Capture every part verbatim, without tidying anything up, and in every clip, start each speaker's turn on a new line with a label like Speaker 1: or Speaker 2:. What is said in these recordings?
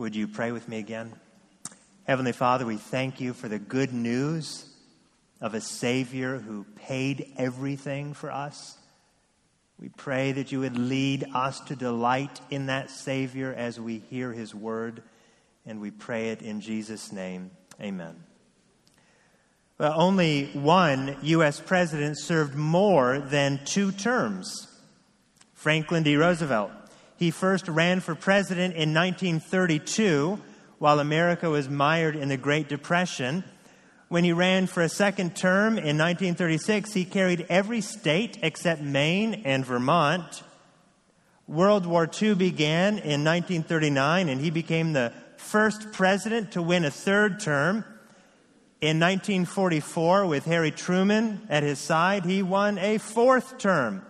Speaker 1: Would you pray with me again? Heavenly Father, we thank you for the good news of a Savior who paid everything for us. We pray that you would lead us to delight in that Savior as we hear his word, and we pray it in Jesus' name. Amen. Well, only one U S president served more than two terms. Franklin D. Roosevelt. He first ran for president in nineteen thirty-two, while America was mired in the Great Depression. When he ran for a second term in nineteen thirty-six, he carried every state except Maine and Vermont. World War Two began in nineteen thirty-nine, and he became the first president to win a third term. In nineteen forty-four, with Harry Truman at his side, he won a fourth term.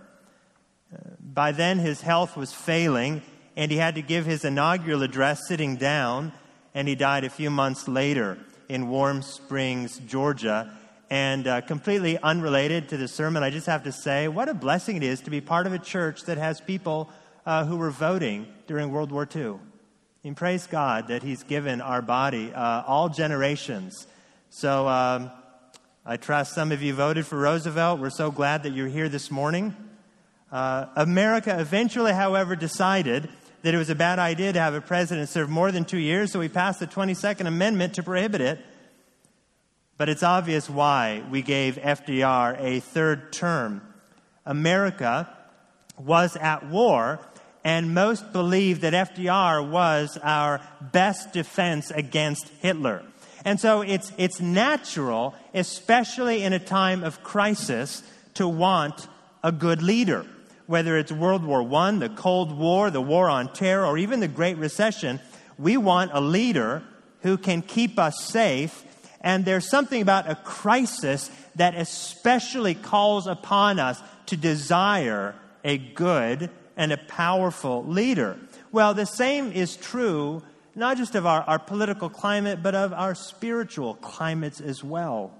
Speaker 1: By then, his health was failing, and he had to give his inaugural address sitting down, and he died a few months later in Warm Springs, Georgia. And uh, completely unrelated to the sermon, I just have to say, what a blessing it is to be part of a church that has people uh, who were voting during World War Two. And praise God that he's given our body uh, all generations. So um, I trust some of you voted for Roosevelt. We're so glad that you're here this morning. Uh, America eventually, however, decided that it was a bad idea to have a president serve more than two years, so we passed the twenty-second Amendment to prohibit it. But it's obvious why we gave F D R a third term. America was at war, and most believed that F D R was our best defense against Hitler. And so it's it's natural, especially in a time of crisis, to want a good leader. Whether it's World War One, the Cold War, the War on Terror, or even the Great Recession, we want a leader who can keep us safe. And there's something about a crisis that especially calls upon us to desire a good and a powerful leader. Well, the same is true not just of our, our political climate, but of our spiritual climates as well.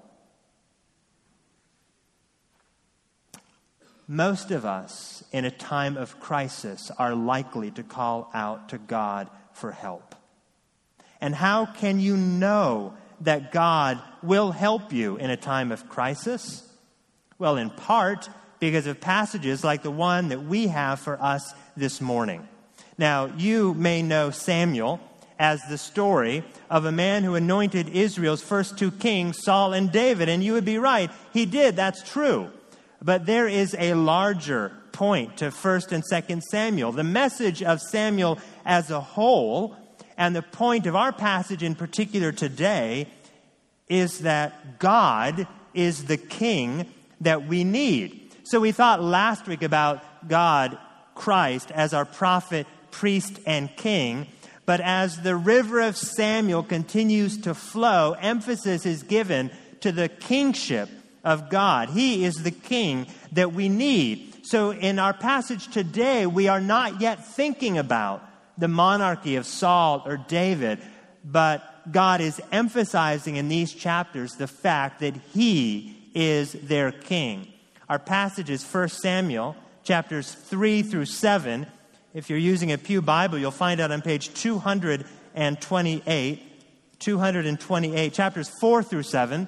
Speaker 1: Most of us, in a time of crisis, are likely to call out to God for help. And how can you know that God will help you in a time of crisis? Well, in part, because of passages like the one that we have for us this morning. Now, you may know Samuel as the story of a man who anointed Israel's first two kings, Saul and David. And you would be right, he did, that's true. But there is a larger point to First and Second Samuel. The message of Samuel as a whole, and the point of our passage in particular today, is that God is the king that we need. So we thought last week about God, Christ, as our prophet, priest, and king. But as the river of Samuel continues to flow, emphasis is given to the kingship of God. He is the king that we need. So in our passage today, we are not yet thinking about the monarchy of Saul or David, but God is emphasizing in these chapters the fact that he is their king. Our passage is First Samuel, chapters three through seven. If you're using a Pew Bible, you'll find out on page two hundred twenty-eight, two hundred twenty-eight, chapters four through seven.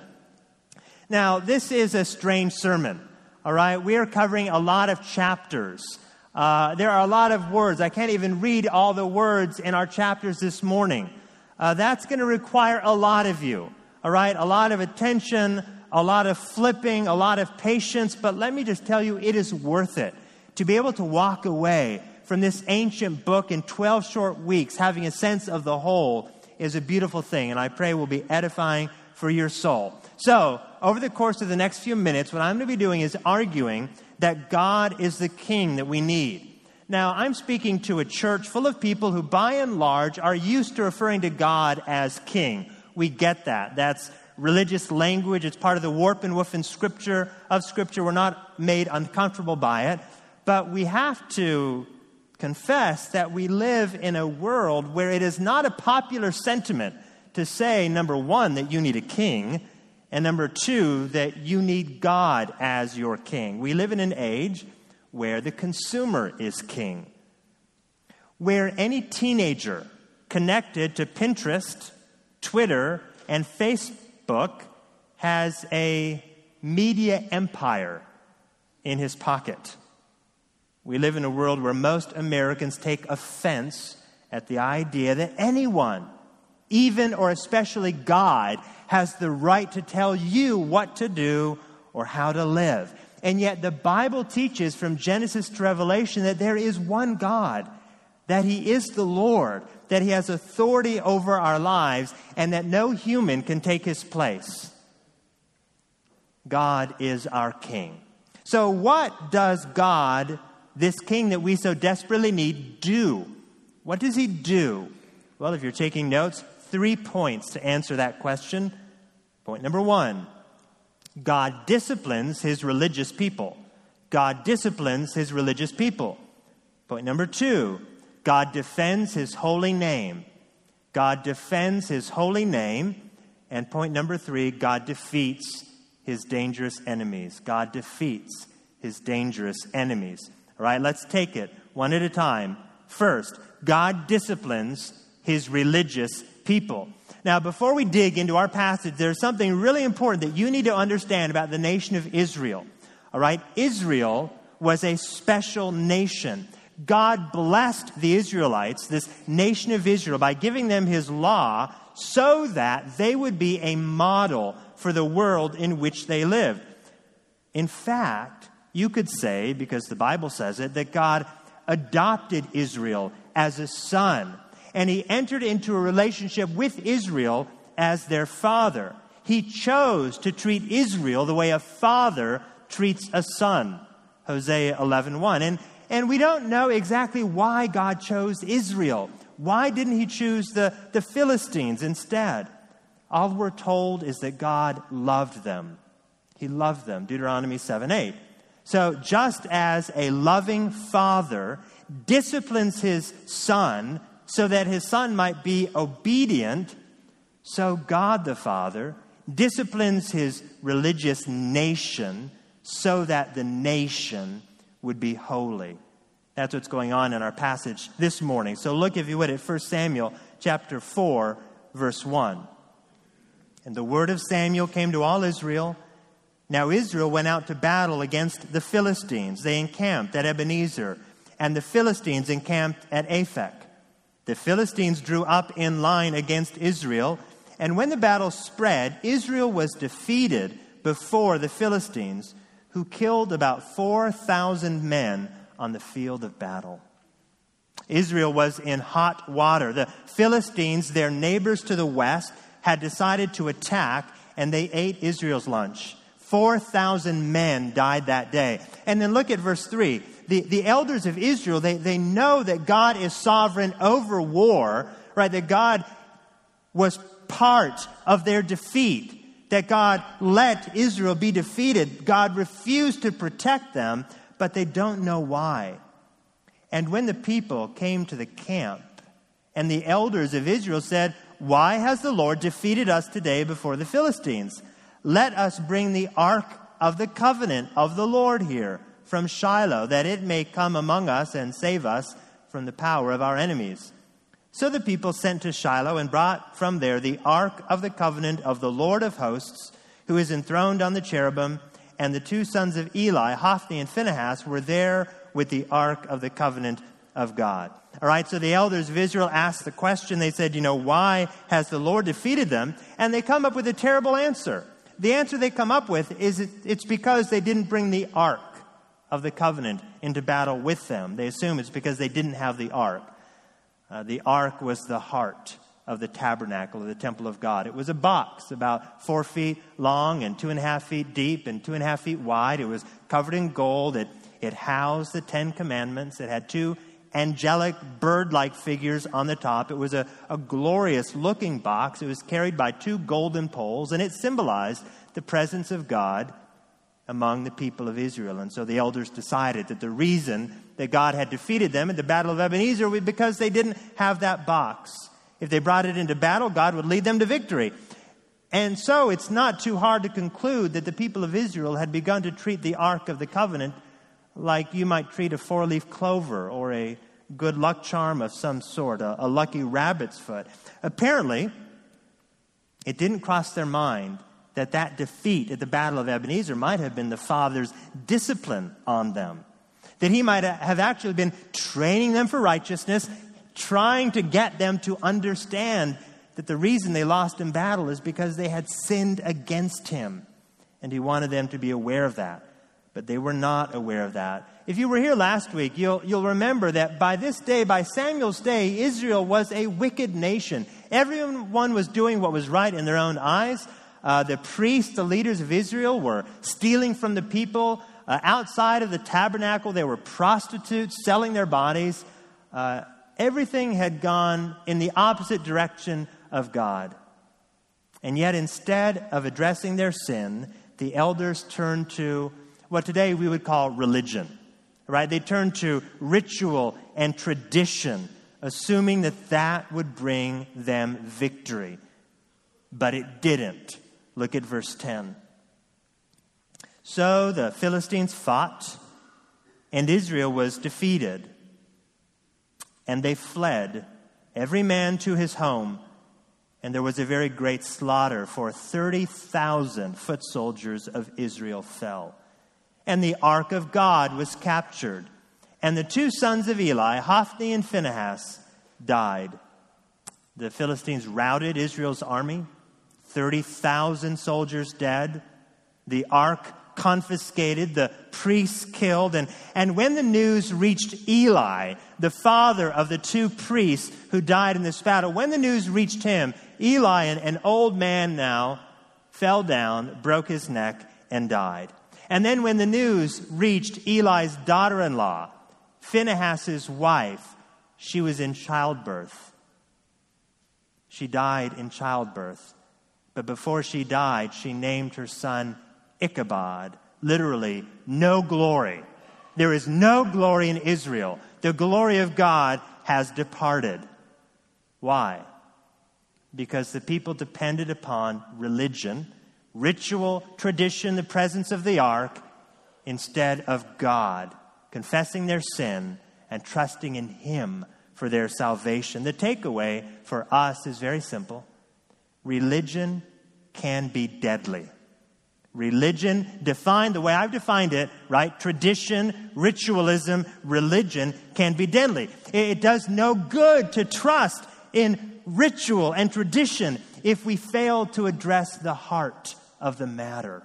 Speaker 1: Now, this is a strange sermon, all right? We are covering a lot of chapters. Uh, there are a lot of words. I can't even read all the words in our chapters this morning. Uh, that's going to require a lot of you, all right? A lot of attention, a lot of flipping, a lot of patience. But let me just tell you, it is worth it to be able to walk away from this ancient book in twelve short weeks, having a sense of the whole is a beautiful thing. And I pray will be edifying for your soul. So, over the course of the next few minutes, what I'm going to be doing is arguing that God is the king that we need. Now, I'm speaking to a church full of people who, by and large, are used to referring to God as king. We get that. That's religious language. It's part of the warp and woof in Scripture of Scripture. We're not made uncomfortable by it. But we have to confess that we live in a world where it is not a popular sentiment to say, number one, that you need a king, and number two, that you need God as your king. We live in an age where the consumer is king, where any teenager connected to Pinterest, Twitter, and Facebook, has a media empire in his pocket. We live in a world where most Americans take offense at the idea that anyone, even or especially God, has the right to tell you what to do or how to live. And yet the Bible teaches from Genesis to Revelation that there is one God, that He is the Lord, that He has authority over our lives, and that no human can take His place. God is our King. So what does God, this King that we so desperately need, do? What does He do? Well, if you're taking notes, three points to answer that question. Point number one, God disciplines His religious people. God disciplines His religious people. Point number two, God defends His holy name. God defends His holy name. And point number three, God defeats His dangerous enemies. God defeats His dangerous enemies. All right, let's take it one at a time. First, God disciplines His religious people. Now, before we dig into our passage, there's something really important that you need to understand about the nation of Israel. All right, Israel was a special nation. God blessed the Israelites, this nation of Israel, by giving them His law so that they would be a model for the world in which they lived. In fact, you could say, because the Bible says it, that God adopted Israel as a son, and He entered into a relationship with Israel as their father. He chose to treat Israel the way a father treats a son. Hosea eleven one. And, and we don't know exactly why God chose Israel. Why didn't He choose the, the Philistines instead? All we're told is that God loved them. He loved them. Deuteronomy seven eight. So just as a loving father disciplines his son so that his son might be obedient, so God the Father disciplines His religious nation so that the nation would be holy. That's what's going on in our passage this morning. So look, if you would, at First Samuel chapter four, verse one. And the word of Samuel came to all Israel. Now Israel went out to battle against the Philistines. They encamped at Ebenezer, and the Philistines encamped at Aphek. The Philistines drew up in line against Israel, and when the battle spread, Israel was defeated before the Philistines, who killed about four thousand men on the field of battle. Israel was in hot water. The Philistines, their neighbors to the west, had decided to attack, and they ate Israel's lunch. four thousand men died that day. And then look at verse three. The, the elders of Israel, they, they know that God is sovereign over war, right? That God was part of their defeat. That God let Israel be defeated. God refused to protect them, but they don't know why. And when the people came to the camp, and the elders of Israel said, "Why has the Lord defeated us today before the Philistines? Let us bring the ark of the covenant of the Lord here from Shiloh, that it may come among us and save us from the power of our enemies." So the people sent to Shiloh and brought from there the ark of the covenant of the Lord of hosts, who is enthroned on the cherubim, and the two sons of Eli, Hophni and Phinehas, were there with the ark of the covenant of God. All right, so the elders of Israel asked the question. They said, you know, why has the Lord defeated them? And they come up with a terrible answer. The answer they come up with is it, it's because they didn't bring the ark of the covenant into battle with them. They assume it's because they didn't have the ark. Uh, the ark was the heart of the tabernacle of the temple of God. It was a box about four feet long and two and a half feet deep and two and a half feet wide. It was covered in gold. It, it housed the Ten Commandments. It had two angelic bird-like figures on the top. It was a, a glorious-looking box. It was carried by two golden poles, and it symbolized the presence of God among the people of Israel. And so the elders decided that the reason that God had defeated them at the Battle of Ebenezer was because they didn't have that box. If they brought it into battle, God would lead them to victory. And so it's not too hard to conclude that the people of Israel had begun to treat the Ark of the Covenant like you might treat a four-leaf clover or a good luck charm of some sort, a, a lucky rabbit's foot. Apparently, it didn't cross their mind that that defeat at the Battle of Ebenezer might have been the Father's discipline on them. That he might have actually been training them for righteousness, trying to get them to understand that the reason they lost in battle is because they had sinned against him. And he wanted them to be aware of that. But they were not aware of that. If you were here last week, you'll, you'll remember that by this day, by Samuel's day, Israel was a wicked nation. Everyone was doing what was right in their own eyes. Uh, the priests, the leaders of Israel, were stealing from the people. Uh, outside of the tabernacle, they were prostitutes, selling their bodies. Uh, everything had gone in the opposite direction of God. And yet, instead of addressing their sin, the elders turned to what today we would call religion. Right? They turned to ritual and tradition, assuming that that would bring them victory. But it didn't. Look at verse ten. So the Philistines fought, and Israel was defeated. And they fled, every man to his home. And there was a very great slaughter, for thirty thousand foot soldiers of Israel fell. And the ark of God was captured. And the two sons of Eli, Hophni and Phinehas, died. The Philistines routed Israel's army. thirty thousand soldiers dead. The ark confiscated. The priests killed. And, and when the news reached Eli, the father of the two priests who died in this battle, when the news reached him, Eli, an, an old man now, fell down, broke his neck, and died. And then when the news reached Eli's daughter-in-law, Phinehas' wife, she was in childbirth. She died in childbirth. But before she died, she named her son Ichabod, literally, no glory. There is no glory in Israel. The glory of God has departed. Why? Because the people depended upon religion, ritual, tradition, the presence of the ark, instead of God, confessing their sin and trusting in him for their salvation. The takeaway for us is very simple. Religion can be deadly. Religion, defined the way I've defined it, right? Tradition, ritualism, religion can be deadly. It does no good to trust in ritual and tradition if we fail to address the heart of the matter,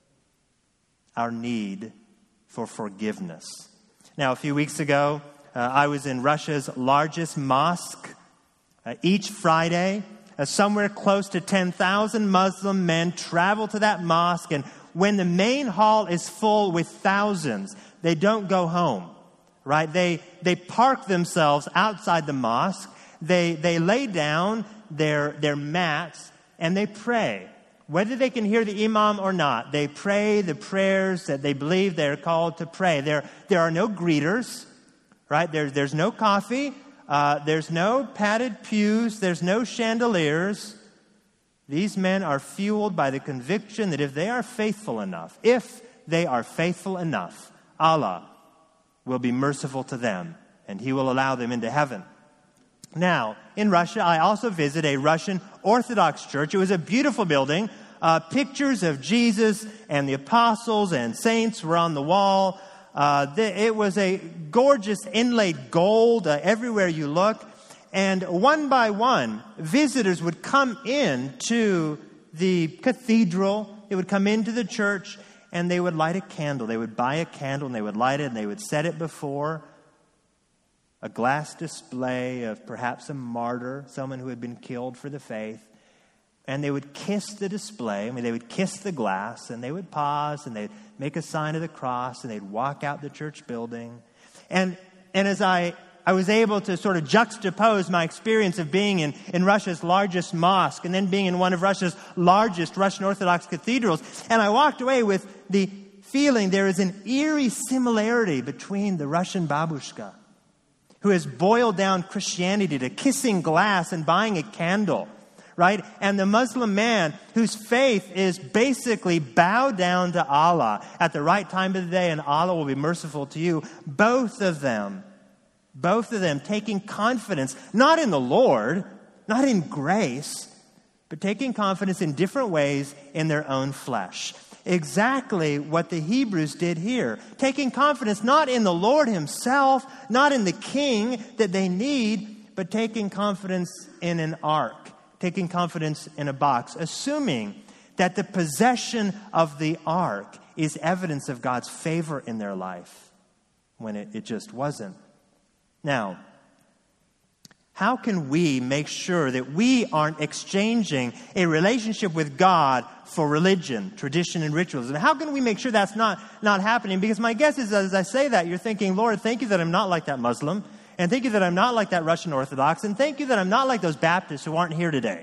Speaker 1: our need for forgiveness. Now, a few weeks ago, uh, I was in Russia's largest mosque. Uh, each Friday, uh, somewhere close to ten thousand Muslim men travel to that mosque, and when the main hall is full with thousands, they don't go home, right? They they park themselves outside the mosque. They they lay down their their mats and they pray. Whether they can hear the imam or not, they pray the prayers that they believe they're called to pray. There, there are no greeters, right? There, there's no coffee. Uh, there's no padded pews. There's no chandeliers. These men are fueled by the conviction that if they are faithful enough, if they are faithful enough, Allah will be merciful to them and he will allow them into heaven. Now, in Russia, I also visit a Russian Orthodox church. It was a beautiful building. Uh, pictures of Jesus and the apostles and saints were on the wall. Uh, the, it was a gorgeous inlaid gold uh, everywhere you look. And one by one, visitors would come in to the cathedral. They would come into the church and they would light a candle. They would buy a candle and they would light it and they would set it before a glass display of perhaps a martyr, someone who had been killed for the faith. And they would kiss the display. I mean, they would kiss the glass, and they would pause, and they'd make a sign of the cross, and they'd walk out the church building. And and as I, I was able to sort of juxtapose my experience of being in, in Russia's largest mosque, and then being in one of Russia's largest Russian Orthodox cathedrals, and I walked away with the feeling there is an eerie similarity between the Russian babushka, who has boiled down Christianity to kissing glass and buying a candle, right? And the Muslim man whose faith is basically bow down to Allah at the right time of the day and Allah will be merciful to you. Both of them Both of them taking confidence, not in the Lord, not in grace, but taking confidence in different ways in their own flesh. Exactly what the Hebrews did here. Taking confidence not in the Lord himself, not in the king that they need, but taking confidence in an ark, taking confidence in a box, assuming that the possession of the ark is evidence of God's favor in their life, when it, it just wasn't. Now, how can we make sure that we aren't exchanging a relationship with God for religion, tradition, and rituals? And how can we make sure that's not, not happening? Because my guess is, as I say that, you're thinking, Lord, thank you that I'm not like that Muslim, and thank you that I'm not like that Russian Orthodox, and thank you that I'm not like those Baptists who aren't here today.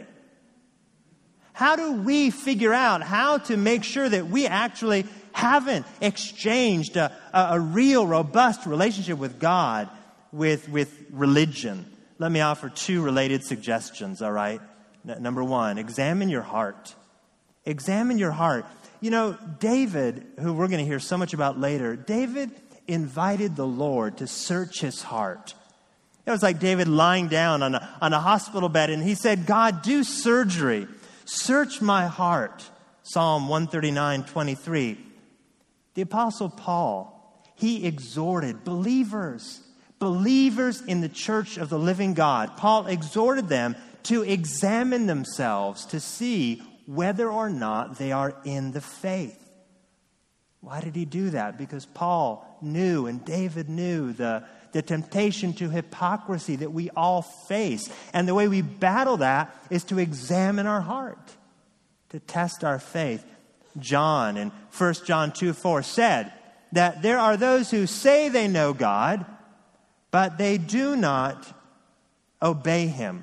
Speaker 1: How do we figure out how to make sure that we actually haven't exchanged a, a, a real, robust relationship with God with, with religion? Let me offer two related suggestions, all right? N- number one, examine your heart. Examine your heart. You know, David, who we're going to hear so much about later, David invited the Lord to search his heart. It was like David lying down on a, on a hospital bed, and he said, God, do surgery. Search my heart. Psalm one thirty-nine, twenty-three. The Apostle Paul, he exhorted believers, believers in the church of the living God. Paul exhorted them to examine themselves to see whether or not they are in the faith. Why did he do that? Because Paul knew and David knew the, the temptation to hypocrisy that we all face. And the way we battle that is to examine our heart, to test our faith. John in First John two four said that there are those who say they know God, but they do not obey him.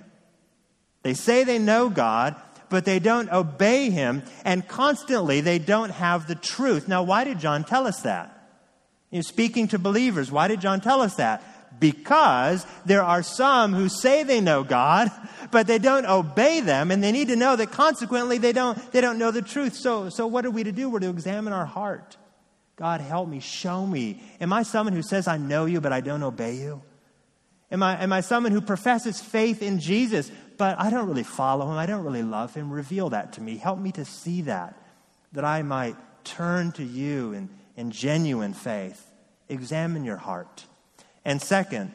Speaker 1: They say they know God, but they don't obey him, and constantly they don't have the truth. Now, why did John tell us that? You know, speaking to believers, why did John tell us that? Because there are some who say they know God, but they don't obey them, and they need to know that consequently they don't, they don't know the truth. So, so what are we to do? We're to examine our heart. God, help me, show me. Am I someone who says I know you, but I don't obey you? Am I, am I someone who professes faith in Jesus, but I don't really follow him, I don't really love him? Reveal that to me. Help me to see that, that I might turn to you in, in genuine faith. Examine your heart. And second,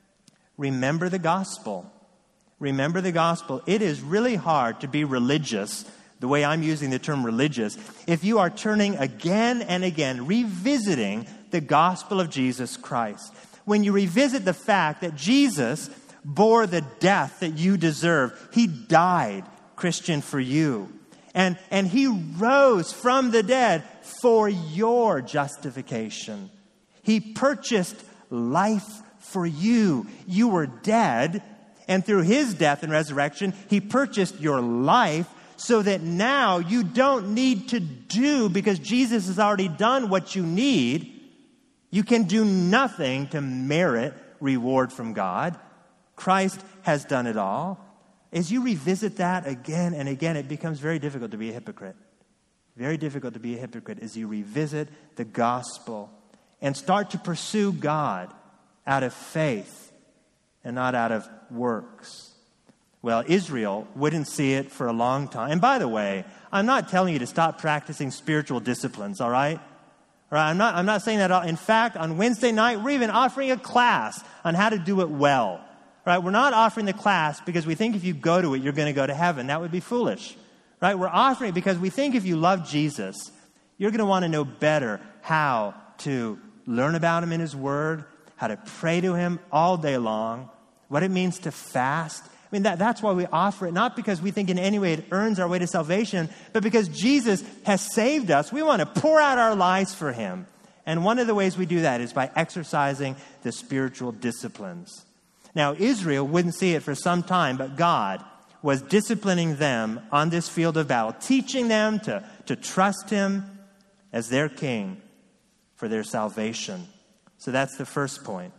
Speaker 1: remember the gospel. Remember the gospel. It is really hard to be religious, the way I'm using the term religious, if you are turning again and again, revisiting the gospel of Jesus Christ. When you revisit the fact that Jesus bore the death that you deserve, he died, Christian, for you. And, and he rose from the dead for your justification. He purchased life for you. You were dead, and through his death and resurrection, he purchased your life so that now you don't need to do, because Jesus has already done what you need. You can do nothing to merit reward from God. Christ has done it all. As you revisit that again and again, it becomes very difficult to be a hypocrite. Very difficult to be a hypocrite as you revisit the gospel and start to pursue God out of faith and not out of works. Well, Israel wouldn't see it for a long time. And by the way, I'm not telling you to stop practicing spiritual disciplines, all right? All right, I'm not, I'm not saying that at all. In fact, on Wednesday night, we're even offering a class on how to do it well. All right, we're not offering the class because we think if you go to it, you're going to go to heaven. That would be foolish. Right? We're offering it because we think if you love Jesus, you're going to want to know better how to learn about him in his word, how to pray to him all day long, what it means to fast. I mean, that, that's why we offer it, not because we think in any way it earns our way to salvation, but because Jesus has saved us. We want to pour out our lives for him. And one of the ways we do that is by exercising the spiritual disciplines. Now, Israel wouldn't see it for some time, but God was disciplining them on this field of battle, teaching them to, to trust him as their king for their salvation. So that's the first point.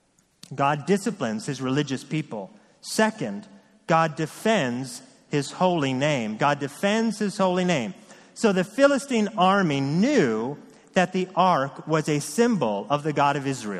Speaker 1: God disciplines his religious people. Second, God defends his holy name. God defends his holy name. So the Philistine army knew that the ark was a symbol of the God of Israel.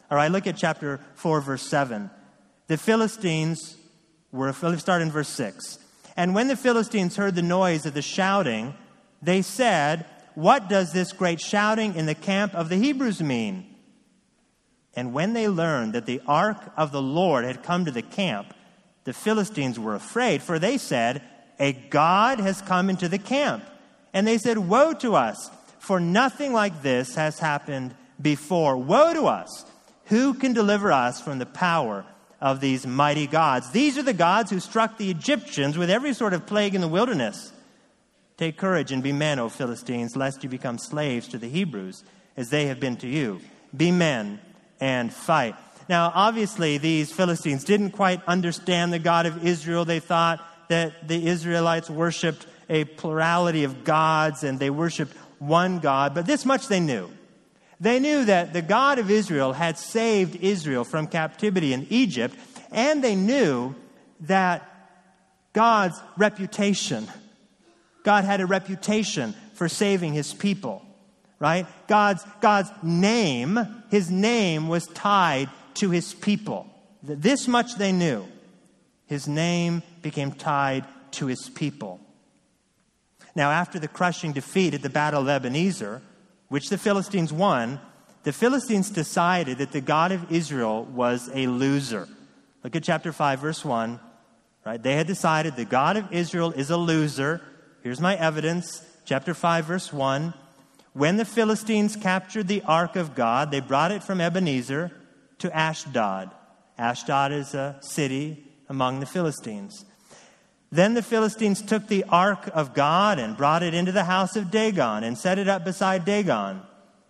Speaker 1: All right, look at chapter four, verse seven. The Philistines were, let's start in verse six. And when the Philistines heard the noise of the shouting, they said, "What does this great shouting in the camp of the Hebrews mean?" And when they learned that the ark of the Lord had come to the camp, the Philistines were afraid, for they said, "A god has come into the camp." And they said, "Woe to us, for nothing like this has happened before. Woe to us! Who can deliver us from the power of these mighty gods? These are the gods who struck the Egyptians with every sort of plague in the wilderness. Take courage and be men, O Philistines, lest you become slaves to the Hebrews, as they have been to you. Be men and fight." Now, obviously, these Philistines didn't quite understand the God of Israel. They thought that the Israelites worshipped a plurality of gods and they worshipped one God. But this much they knew. They knew that the God of Israel had saved Israel from captivity in Egypt, and they knew that God's reputation, God had a reputation for saving his people, right? God's, God's name, his name was tied to his people. This much they knew. His name became tied to his people. Now, after the crushing defeat at the Battle of Ebenezer, which the Philistines won, the Philistines decided that the God of Israel was a loser. Look at chapter five, verse one. Right? They had decided the God of Israel is a loser. Here's my evidence. Chapter five, verse one. When the Philistines captured the ark of God, they brought it from Ebenezer to Ashdod. Ashdod is a city among the Philistines. Then the Philistines took the ark of God and brought it into the house of Dagon and set it up beside Dagon.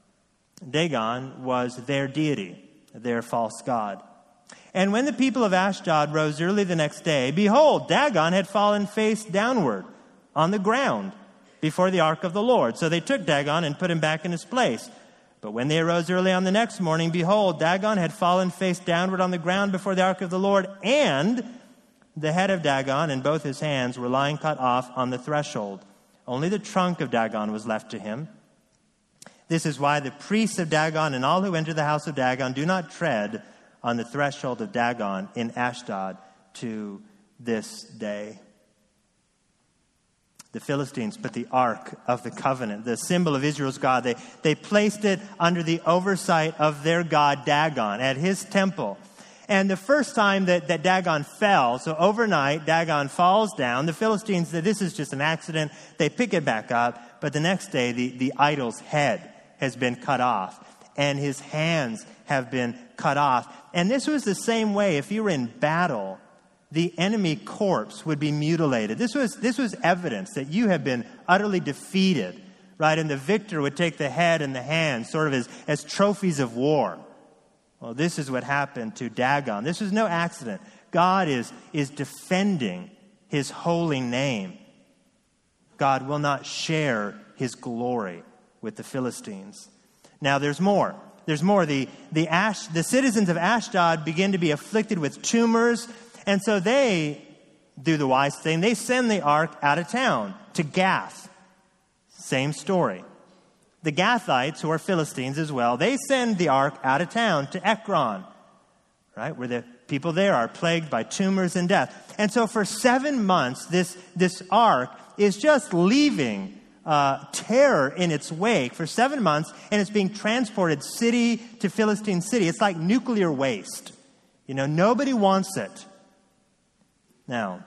Speaker 1: Dagon was their deity, their false god. And when the people of Ashdod rose early the next day, behold, Dagon had fallen face downward on the ground before the ark of the Lord. So they took Dagon and put him back in his place. But when they arose early on the next morning, behold, Dagon had fallen face downward on the ground before the ark of the Lord, and the head of Dagon and both his hands were lying cut off on the threshold. Only the trunk of Dagon was left to him. This is why the priests of Dagon and all who enter the house of Dagon do not tread on the threshold of Dagon in Ashdod to this day. The Philistines put the Ark of the Covenant, the symbol of Israel's God, they, they placed it under the oversight of their god Dagon at his temple. And the first time that, that Dagon fell, so overnight, Dagon falls down. The Philistines said, this is just an accident. They pick it back up. But the next day, the, the idol's head has been cut off. And his hands have been cut off. And this was the same way if you were in battle, the enemy corpse would be mutilated. This was, this was evidence that you have been utterly defeated, right? And the victor would take the head and the hands sort of as, as trophies of war. Well, this is what happened to Dagon. This was no accident. God is, is defending his holy name. God will not share his glory with the Philistines. Now, there's more. There's more. The, the, Ash, the citizens of Ashdod begin to be afflicted with tumors, and so they do the wise thing. They send the ark out of town to Gath. Same story. The Gathites, who are Philistines as well, they send the ark out of town to Ekron, right, where the people there are plagued by tumors and death. And so for seven months, this, this ark is just leaving uh, terror in its wake for seven months, and it's being transported city to Philistine city. It's like nuclear waste. You know, nobody wants it. Now,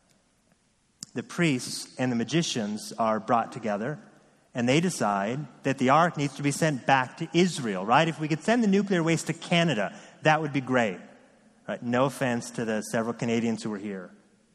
Speaker 1: the priests and the magicians are brought together, and they decide that the ark needs to be sent back to Israel, right? If we could send the nuclear waste to Canada, that would be great. Right? No offense to the several Canadians who were here.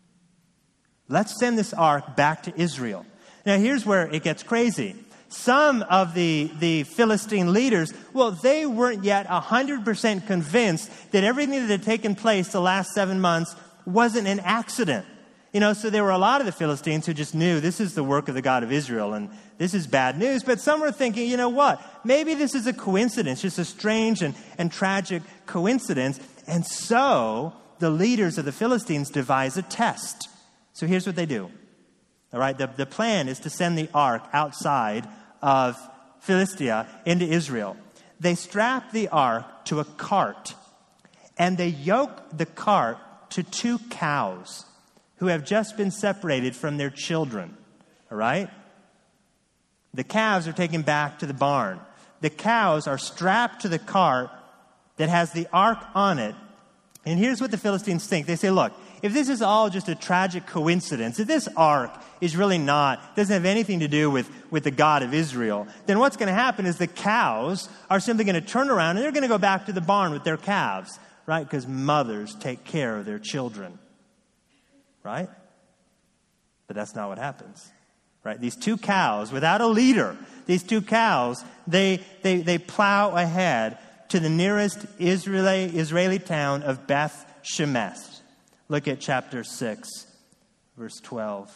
Speaker 1: Let's send this ark back to Israel. Now, here's where it gets crazy. Some of the, the Philistine leaders, well, they weren't yet one hundred percent convinced that everything that had taken place the last seven months wasn't an accident. You know, so there were a lot of the Philistines who just knew this is the work of the God of Israel and this is bad news. But some were thinking, you know what? Maybe this is a coincidence, just a strange and, and tragic coincidence. And so the leaders of the Philistines devise a test. So here's what they do. All right, the, the plan is to send the ark outside of Philistia into Israel. they strap the ark to a cart, and they yoke the cart to two cows who have just been separated from their children. All right? The calves are taken back to the barn. The cows are strapped to the cart that has the ark on it. And here's what the Philistines think. They say, look, if this is all just a tragic coincidence, if this ark is really not, doesn't have anything to do with, with the God of Israel, then what's going to happen is the cows are simply going to turn around and they're going to go back to the barn with their calves, right? Because mothers take care of their children, right? But that's not what happens, right? These two cows, without a leader, these two cows, they they they plow ahead to the nearest Israeli, Israeli town of Beth Shemesh. Look at chapter six, verse twelve.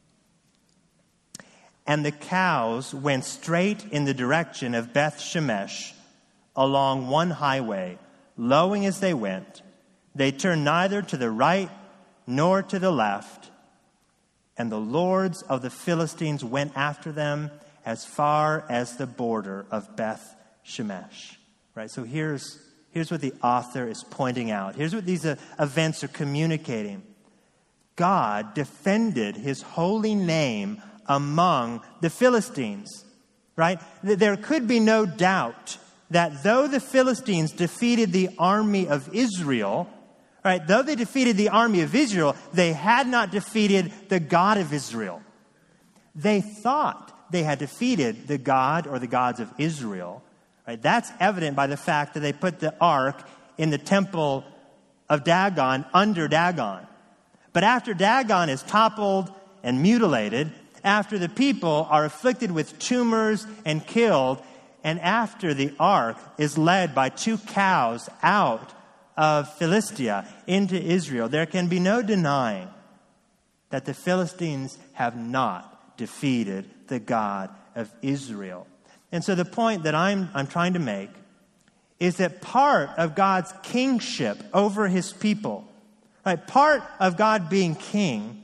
Speaker 1: And the cows went straight in the direction of Beth Shemesh along one highway, lowing as they went. They turned neither to the right nor to the left. And the lords of the Philistines went after them as far as the border of Beth Shemesh. Right, so here's here's what the author is pointing out. Here's what these uh, events are communicating. God defended his holy name among the Philistines. Right? There could be no doubt that though the Philistines defeated the army of Israel, right, though they defeated the army of Israel, they had not defeated the God of Israel. They thought they had defeated the God or the gods of Israel. Right? That's evident by the fact that they put the ark in the temple of Dagon under Dagon. But after Dagon is toppled and mutilated, after the people are afflicted with tumors and killed, and after the ark is led by two cows out of Philistia into Israel, there can be no denying that the Philistines have not defeated the God of Israel. And so the point that I'm, I'm trying to make is that part of God's kingship over his people, right, part of God being king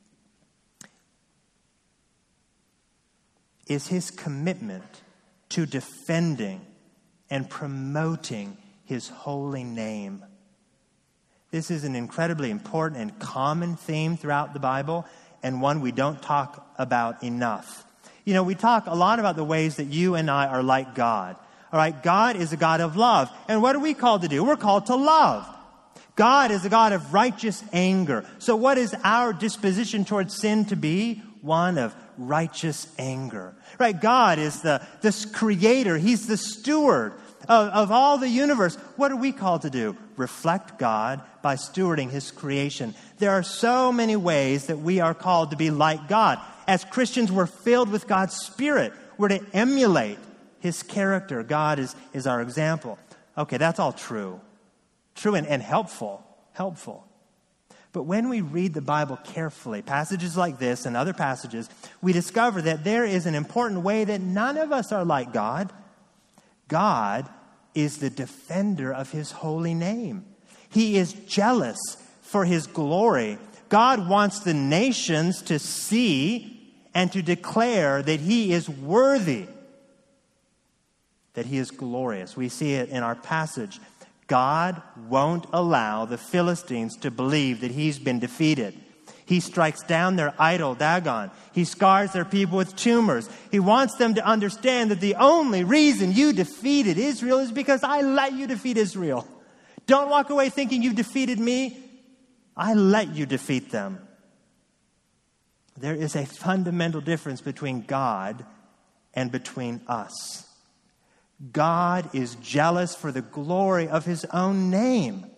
Speaker 1: is his commitment to defending and promoting his holy name. This is an incredibly important and common theme throughout the Bible, and one we don't talk about enough. You know, we talk a lot about the ways that you and I are like God. All right, God is a God of love. And what are we called to do? We're called to love. God is a God of righteous anger. So what is our disposition towards sin to be? One of righteous anger. Right, God is the, the creator. He's the steward of, of all the universe. What are we called to do? Reflect God by stewarding his creation. There are so many ways that we are called to be like God. As Christians, we're filled with God's Spirit. We're to emulate his character. God is, is our example. Okay, that's all true. True and, and helpful. Helpful. But when we read the Bible carefully, passages like this and other passages, we discover that there is an important way that none of us are like God. God is the defender of his holy name. He is jealous for his glory. God wants the nations to see and to declare that he is worthy, that he is glorious. We see it in our passage. God won't allow the Philistines to believe that he's been defeated. He strikes down their idol, Dagon. He scars their people with tumors. He wants them to understand that the only reason you defeated Israel is because I let you defeat Israel. Don't walk away thinking you've defeated me. I let you defeat them. There is a fundamental difference between God and between us. God is jealous for the glory of his own name.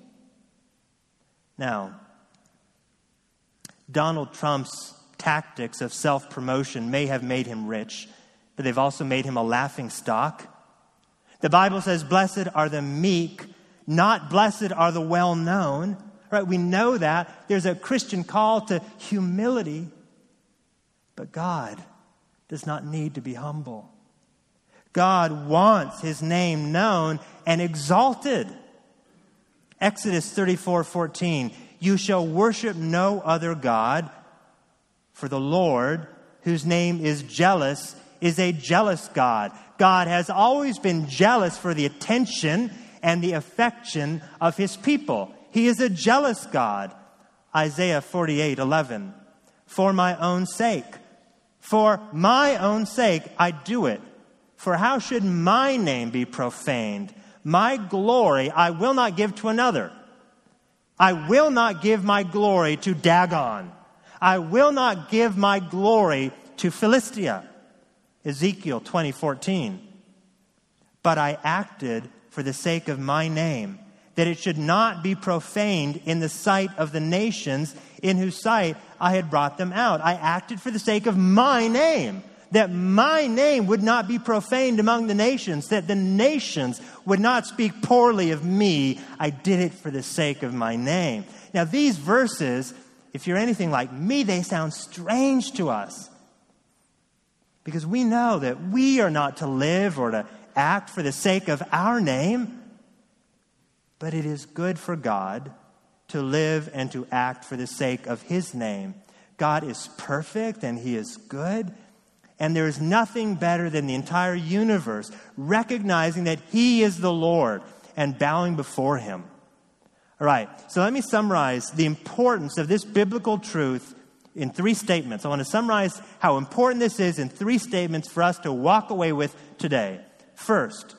Speaker 1: Now, Donald Trump's tactics of self-promotion may have made him rich, but they've also made him a laughing stock. The Bible says, blessed are the meek, not blessed are the well-known. Right? We know that. There's a Christian call to humility. But God does not need to be humble. God wants his name known and exalted. Exodus thirty-four fourteen. You shall worship no other God, for the Lord, whose name is jealous, is a jealous God. God has always been jealous for the attention and the affection of his people. He is a jealous God. Isaiah forty-eight eleven. For my own sake. For my own sake, I do it. For how should my name be profaned? My glory I will not give to another. I will not give my glory to Dagon. I will not give my glory to Philistia. Ezekiel twenty fourteen. But I acted for the sake of my name, that it should not be profaned in the sight of the nations in whose sight I had brought them out. I acted for the sake of my name, that my name would not be profaned among the nations, that the nations would not speak poorly of me. I did it for the sake of my name. Now, these verses, if you're anything like me, they sound strange to us. Because we know that we are not to live or to act for the sake of our name, but it is good for God to live and to act for the sake of his name. God is perfect and he is good. And there is nothing better than the entire universe recognizing that he is the Lord and bowing before him. All right, so let me summarize the importance of this biblical truth in three statements. I want to summarize how important this is in three statements for us to walk away with today. First,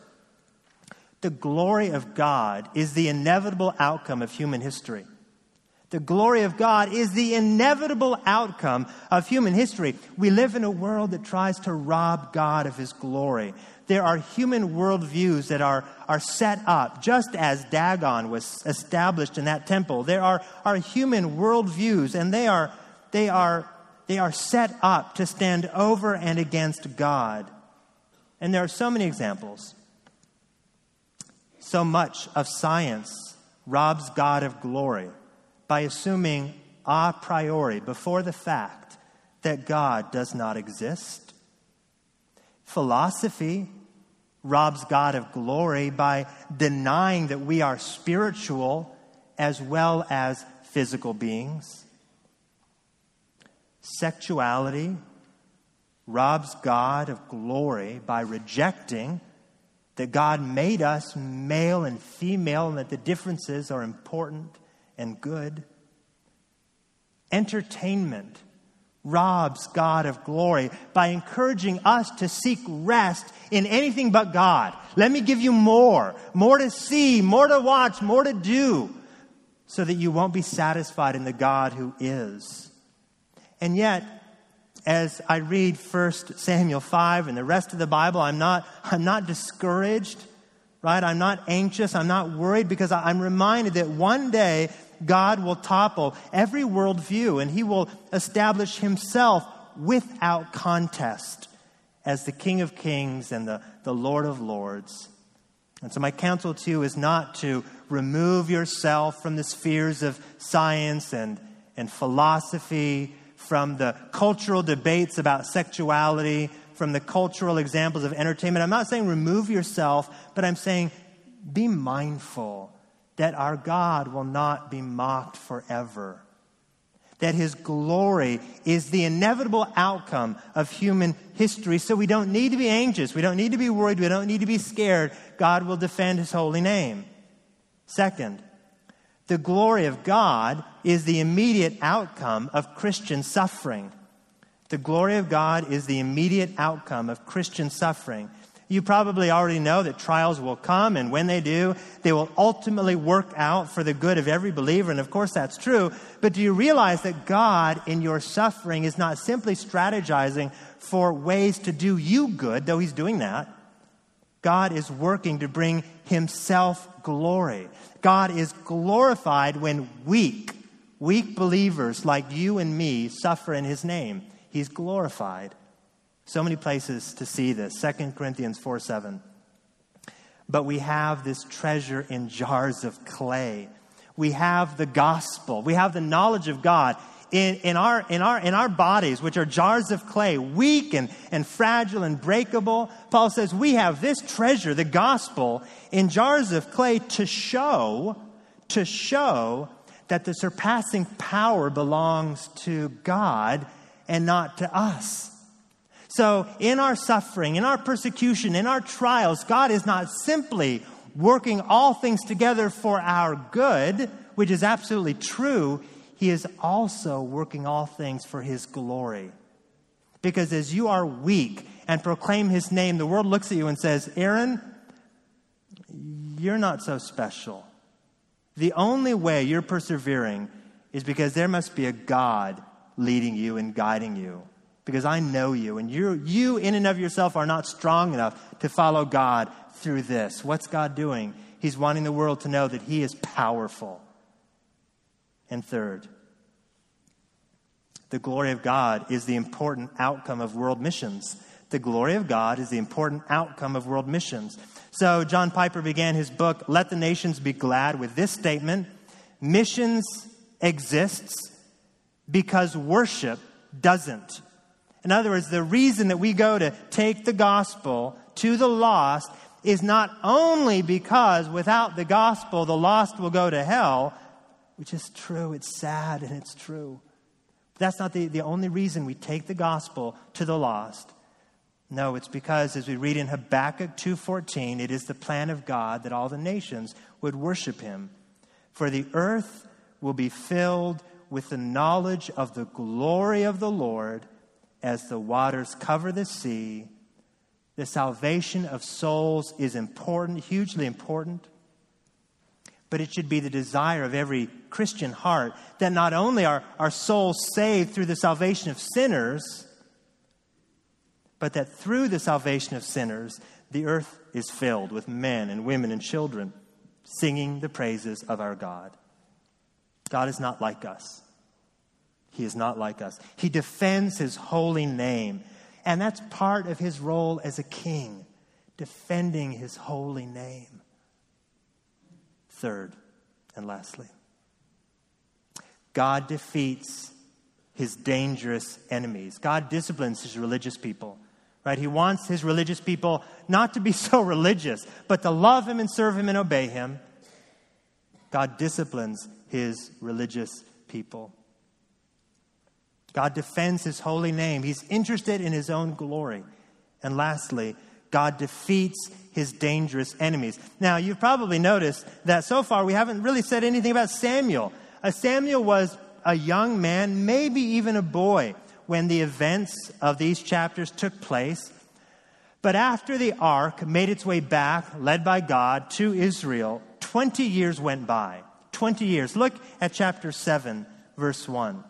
Speaker 1: the glory of God is the inevitable outcome of human history. The glory of God is the inevitable outcome of human history. We live in a world that tries to rob God of his glory. There are human worldviews that are, are set up, just as Dagon was established in that temple. There are, are human worldviews, and they are, they are, they are set up to stand over and against God. And there are so many examples. So much of science robs God of glory by assuming a priori, before the fact, that God does not exist. Philosophy robs God of glory by denying that we are spiritual as well as physical beings. Sexuality robs God of glory by rejecting that God made us male and female and that the differences are important and good. Entertainment robs God of glory by encouraging us to seek rest in anything but God. Let me give you more, more to see, more to watch, more to do, so that you won't be satisfied in the God who is. And yet, as I read First Samuel five and the rest of the Bible, I'm not, I'm not discouraged, right? I'm not anxious. I'm not worried, because I'm reminded that one day God will topple every worldview and he will establish himself without contest as the King of Kings and the, the Lord of Lords. And so my counsel to you is not to remove yourself from the spheres of science and, and philosophy, from the cultural debates about sexuality, from the cultural examples of entertainment. I'm not saying remove yourself, but I'm saying be mindful that our God will not be mocked forever. That his glory is the inevitable outcome of human history. So we don't need to be anxious. We don't need to be worried. We don't need to be scared. God will defend his holy name. Second, the glory of God is the immediate outcome of Christian suffering. The glory of God is the immediate outcome of Christian suffering. You probably already know that trials will come, and when they do, they will ultimately work out for the good of every believer. And of course, that's true. But do you realize that God, in your suffering, is not simply strategizing for ways to do you good, though he's doing that? God is working to bring himself glory. God is glorified when weak, weak believers like you and me suffer in his name. He's glorified. So many places to see this. Second Corinthians four seven. But we have this treasure in jars of clay. We have the gospel. We have the knowledge of God in, in, our, in, our, in our bodies, which are jars of clay, weak and, and fragile and breakable. Paul says we have this treasure, the gospel, in jars of clay to show, to show that the surpassing power belongs to God and not to us. So in our suffering, in our persecution, in our trials, God is not simply working all things together for our good, which is absolutely true. He is also working all things for his glory. Because as you are weak and proclaim his name, the world looks at you and says, Aaron, you're not so special. The only way you're persevering is because there must be a God leading you and guiding you. Because I know you, and you you in and of yourself are not strong enough to follow God through this. What's God doing? He's wanting the world to know that he is powerful. And third, the glory of God is the important outcome of world missions. The glory of God is the important outcome of world missions. So John Piper began his book, Let the Nations Be Glad, with this statement: missions exists because worship doesn't. In other words, the reason that we go to take the gospel to the lost is not only because without the gospel, the lost will go to hell, which is true, it's sad and it's true. But that's not the, the only reason we take the gospel to the lost. No, it's because, as we read in Habakkuk two fourteen, it is the plan of God that all the nations would worship him. For the earth will be filled with the knowledge of the glory of the Lord as the waters cover the sea. The salvation of souls is important, hugely important. But it should be the desire of every Christian heart that not only are our souls saved through the salvation of sinners, but that through the salvation of sinners, the earth is filled with men and women and children singing the praises of our God. God is not like us. He is not like us. He defends his holy name. And that's part of his role as a king, defending his holy name. Third, and lastly, God defeats his dangerous enemies. God disciplines his religious people. Right? He wants his religious people not to be so religious, but to love him and serve him and obey him. God disciplines his religious people. God defends his holy name. He's interested in his own glory. And lastly, God defeats his dangerous enemies. Now, you've probably noticed that so far we haven't really said anything about Samuel. Uh, Samuel was a young man, maybe even a boy, when the events of these chapters took place. But after the ark made its way back, led by God, to Israel, twenty years went by. twenty years. Look at chapter seven, verse one.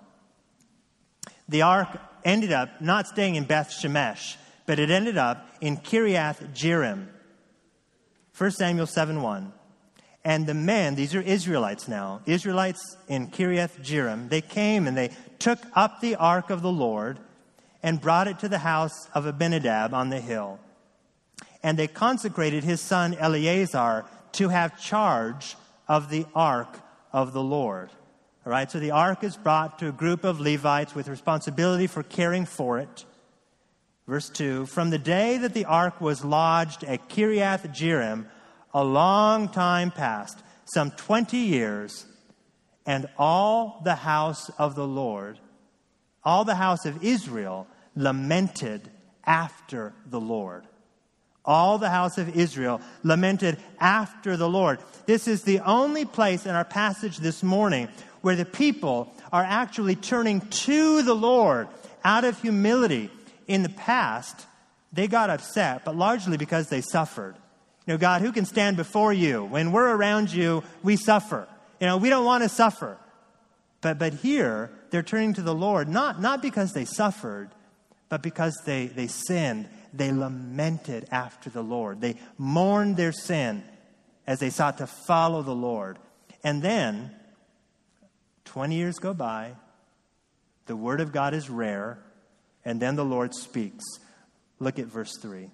Speaker 1: The ark ended up not staying in Beth Shemesh, but it ended up in Kiriath Jearim. First Samuel seven one. And the men, these are Israelites now, Israelites in Kiriath Jearim, they came and they took up the ark of the Lord and brought it to the house of Abinadab on the hill. And they consecrated his son Eleazar to have charge of the ark of the Lord. All right, so the ark is brought to a group of Levites with responsibility for caring for it. Verse two, from the day that the ark was lodged at Kiriath Jearim, a long time passed, some twenty years, and all the house of the Lord, all the house of Israel, lamented after the Lord. All the house of Israel lamented after the Lord. This is the only place in our passage this morning where the people are actually turning to the Lord out of humility. In the past, they got upset, but largely because they suffered. You know, God, who can stand before you? When we're around you, we suffer. You know, we don't want to suffer. But but here, they're turning to the Lord, not, not because they suffered, but because they, they sinned. They lamented after the Lord. They mourned their sin as they sought to follow the Lord. And then, twenty years go by, the word of God is rare, and then the Lord speaks. Look at verse three.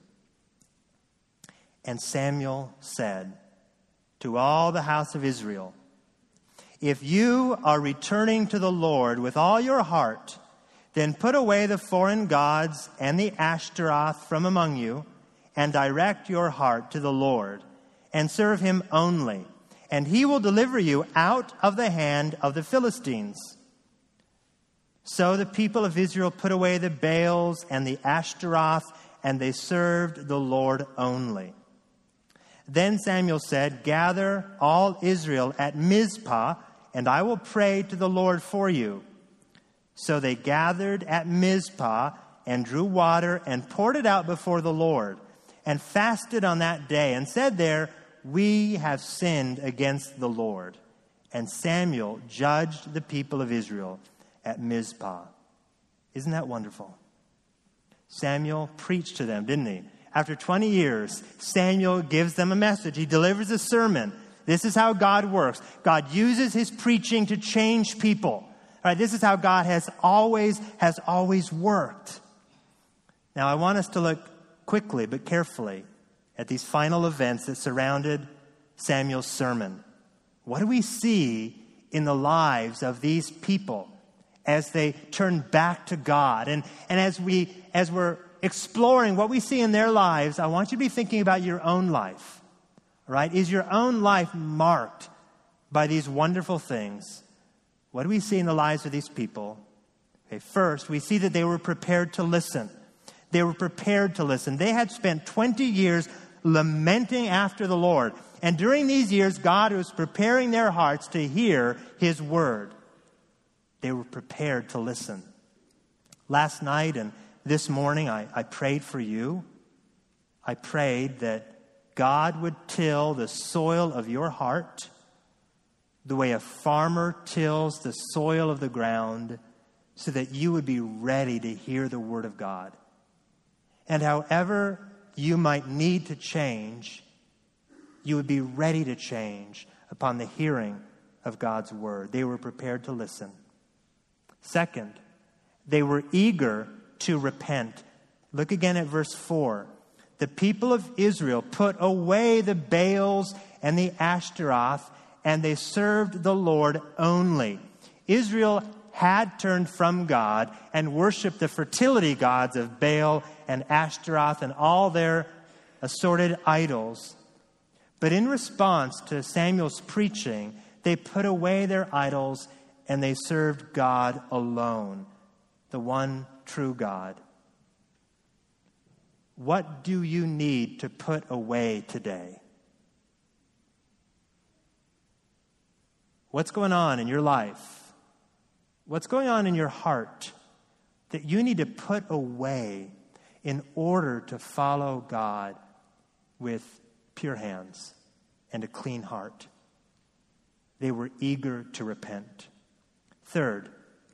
Speaker 1: And Samuel said to all the house of Israel, if you are returning to the Lord with all your heart, then put away the foreign gods and the Ashtaroth from among you, and direct your heart to the Lord, and serve him only, and he will deliver you out of the hand of the Philistines. So the people of Israel put away the Baals and the Ashtaroth, and they served the Lord only. Then Samuel said, gather all Israel at Mizpah, and I will pray to the Lord for you. So they gathered at Mizpah and drew water and poured it out before the Lord, and fasted on that day, and said there, we have sinned against the Lord. And Samuel judged the people of Israel at Mizpah. Isn't that wonderful? Samuel preached to them, didn't he? After twenty years, Samuel gives them a message. He delivers a sermon. This is how God works. God uses his preaching to change people. All right, this is how God has always, has always worked. Now, I want us to look quickly but carefully at these final events that surrounded Samuel's sermon. What do we see in the lives of these people as they turn back to God? And, and as, we, as we're exploring what we see in their lives, I want you to be thinking about your own life. Right? Is your own life marked by these wonderful things? What do we see in the lives of these people? Okay, first, we see that they were prepared to listen. They were prepared to listen. They had spent twenty years lamenting after the Lord. And during these years, God was preparing their hearts to hear his word. They were prepared to listen. Last night and this morning, I, I prayed for you. I prayed that God would till the soil of your heart the way a farmer tills the soil of the ground, so that you would be ready to hear the word of God. And however you might need to change, you would be ready to change upon the hearing of God's word. They were prepared to listen. Second, they were eager to repent. Look again at verse four. The people of Israel put away the Baals and the Ashtaroth, and they served the Lord only. Israel had turned from God and worshiped the fertility gods of Baal and Ashtaroth and all their assorted idols. But in response to Samuel's preaching, they put away their idols and they served God alone, the one true God. What do you need to put away today? What's going on in your life? What's going on in your heart that you need to put away in order to follow God with pure hands and a clean heart? They were eager to repent. Third,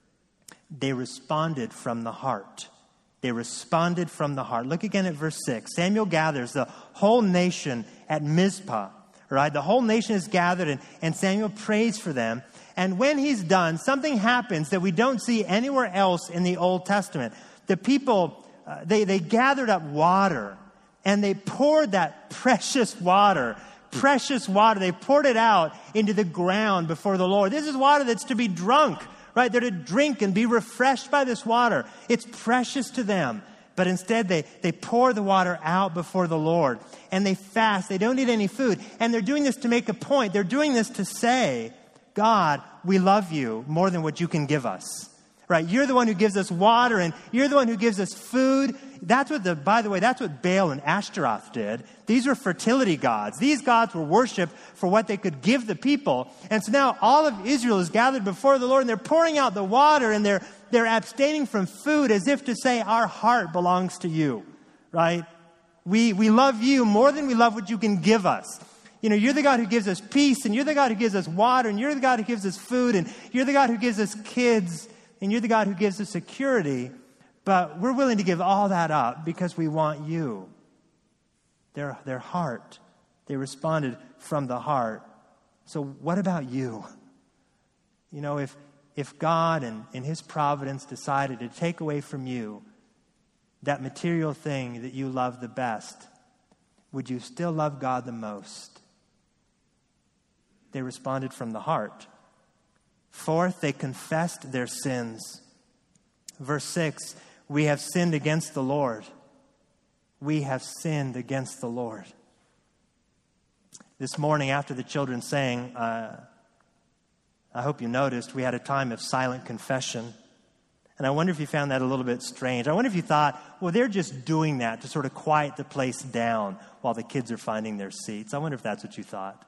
Speaker 1: they responded from the heart. They responded from the heart. Look again at verse six. Samuel gathers the whole nation at Mizpah. Right? The whole nation is gathered, and, and Samuel prays for them. And when he's done, something happens that we don't see anywhere else in the Old Testament. The people, uh, they, they gathered up water, and they poured that precious water, precious water, they poured it out into the ground before the Lord. This is water that's to be drunk, right? They're to drink and be refreshed by this water. It's precious to them. But instead, they, they pour the water out before the Lord. And they fast. They don't eat any food. And they're doing this to make a point. They're doing this to say, God, we love you more than what you can give us. Right? You're the one who gives us water, and you're the one who gives us food. That's what the, by the way, that's what Baal and Ashtaroth did. These were fertility gods. These gods were worshipped for what they could give the people. And so now all of Israel is gathered before the Lord, and they're pouring out the water, and they're They're abstaining from food as if to say, our heart belongs to you, right? We we love you more than we love what you can give us. You know, you're the God who gives us peace, and you're the God who gives us water, and you're the God who gives us food, and you're the God who gives us kids, and you're the God who gives us security. But we're willing to give all that up because we want you. Their, their heart, they responded from the heart. So what about you? You know, if If God and in his providence decided to take away from you that material thing that you love the best, would you still love God the most? They responded from the heart. Fourth, they confessed their sins. Verse six, we have sinned against the Lord. We have sinned against the Lord. This morning after the children sang, uh, I hope you noticed we had a time of silent confession. And I wonder if you found that a little bit strange. I wonder if you thought, well, they're just doing that to sort of quiet the place down while the kids are finding their seats. I wonder if that's what you thought.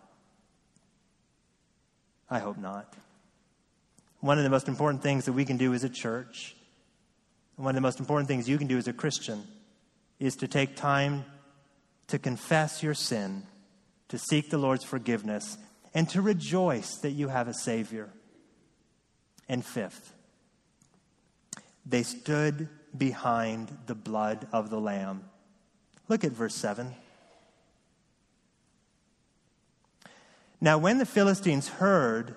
Speaker 1: I hope not. One of the most important things that we can do as a church, one of the most important things you can do as a Christian, is to take time to confess your sin, to seek the Lord's forgiveness, and to rejoice that you have a Savior. And fifth, they stood behind the blood of the Lamb. Look at verse seven. Now when the Philistines heard,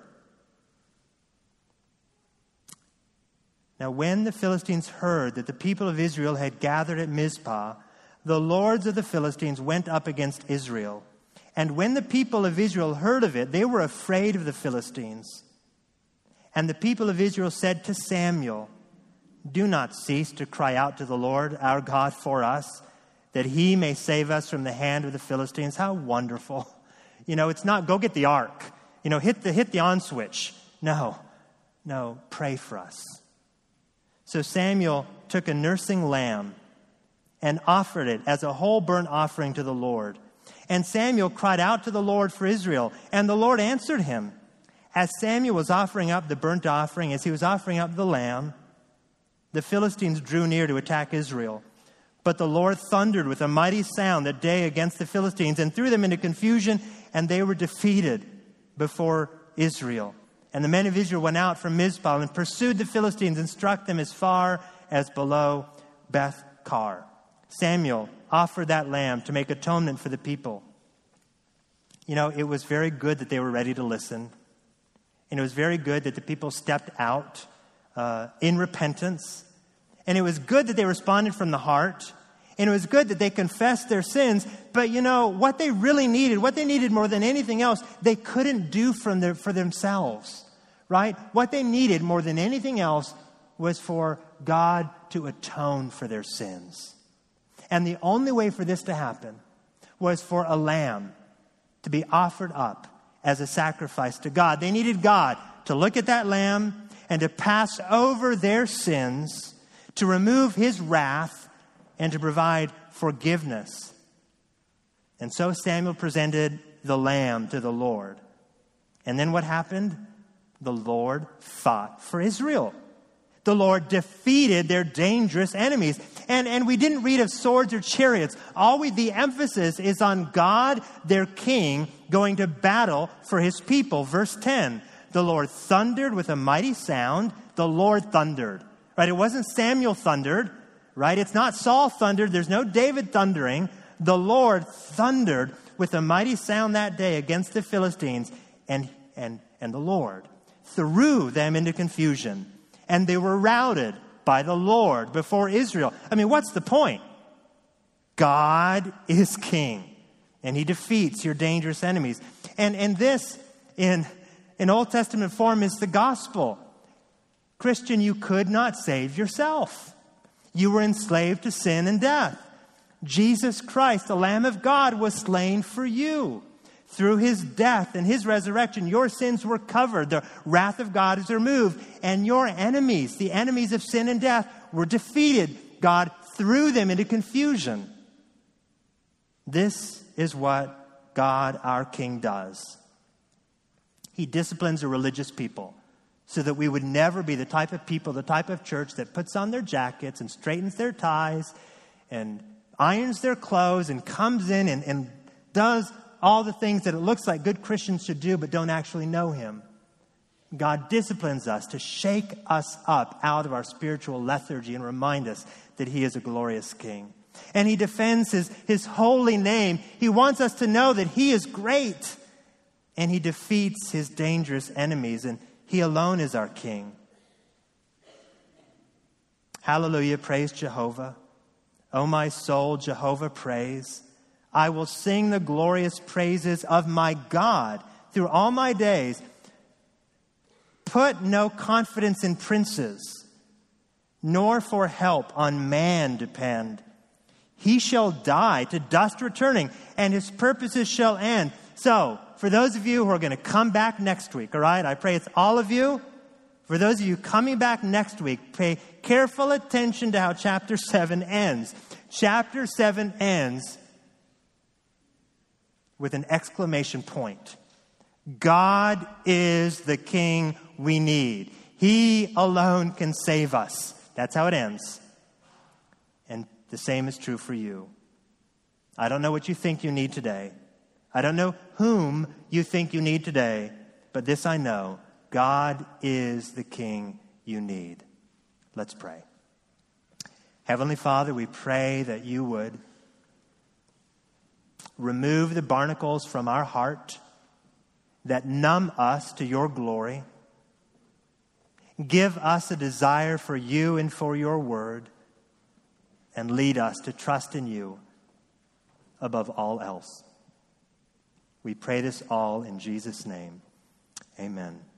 Speaker 1: now when the Philistines heard that the people of Israel had gathered at Mizpah, the lords of the Philistines went up against Israel. And when the people of Israel heard of it, they were afraid of the Philistines. And the people of Israel said to Samuel, do not cease to cry out to the Lord our God for us, that he may save us from the hand of the Philistines. How wonderful. You know, it's not go get the ark. You know, hit the hit the on switch. No, no, pray for us. So Samuel took a nursing lamb and offered it as a whole burnt offering to the Lord. And Samuel cried out to the Lord for Israel, and the Lord answered him. As Samuel was offering up the burnt offering, as he was offering up the lamb, the Philistines drew near to attack Israel. But the Lord thundered with a mighty sound that day against the Philistines and threw them into confusion, and they were defeated before Israel. And the men of Israel went out from Mizpah and pursued the Philistines and struck them as far as below Beth-Kar. Samuel offered that lamb to make atonement for the people. You know, it was very good that they were ready to listen. And it was very good that the people stepped out uh, in repentance. And it was good that they responded from the heart. And it was good that they confessed their sins. But, you know, what they really needed, what they needed more than anything else, they couldn't do from their, for themselves, right? What they needed more than anything else was for God to atone for their sins. And the only way for this to happen was for a lamb to be offered up as a sacrifice to God. They needed God to look at that lamb and to pass over their sins, to remove his wrath, and to provide forgiveness. And so Samuel presented the lamb to the Lord. And then what happened? The Lord fought for Israel. The Lord defeated their dangerous enemies. And, and we didn't read of swords or chariots. All we, the emphasis is on God, their king, going to battle for his people. Verse ten, the Lord thundered with a mighty sound. The Lord thundered. Right? It wasn't Samuel thundered. Right? It's not Saul thundered. There's no David thundering. The Lord thundered with a mighty sound that day against the Philistines. And, and, and the Lord threw them into confusion. And they were routed by the Lord before Israel. I mean, what's the point? God is king. And he defeats your dangerous enemies. And, and this, in, in Old Testament form, is the gospel. Christian, you could not save yourself. You were enslaved to sin and death. Jesus Christ, the Lamb of God, was slain for you. Through his death and his resurrection, your sins were covered. The wrath of God is removed. And your enemies, the enemies of sin and death, were defeated. God threw them into confusion. This is what God, our King, does. He disciplines a religious people so that we would never be the type of people, the type of church that puts on their jackets and straightens their ties and irons their clothes and comes in and, and does all the things that it looks like good Christians should do but don't actually know him. God disciplines us to shake us up out of our spiritual lethargy and remind us that he is a glorious king. And he defends his, his holy name. He wants us to know that he is great. And he defeats his dangerous enemies. And he alone is our king. Hallelujah, praise Jehovah. O my soul, Jehovah praise. I will sing the glorious praises of my God through all my days. Put no confidence in princes, nor for help on man depend. He shall die, to dust returning, and his purposes shall end. So, for those of you who are going to come back next week, all right, I pray it's all of you. For those of you coming back next week, pay careful attention to how chapter seven ends. Chapter seven ends with an exclamation point. God is the King we need. He alone can save us. That's how it ends. And the same is true for you. I don't know what you think you need today. I don't know whom you think you need today. But this I know. God is the King you need. Let's pray. Heavenly Father, we pray that you would remove the barnacles from our heart that numb us to your glory. Give us a desire for you and for your word, and lead us to trust in you above all else. We pray this all in Jesus' name. Amen.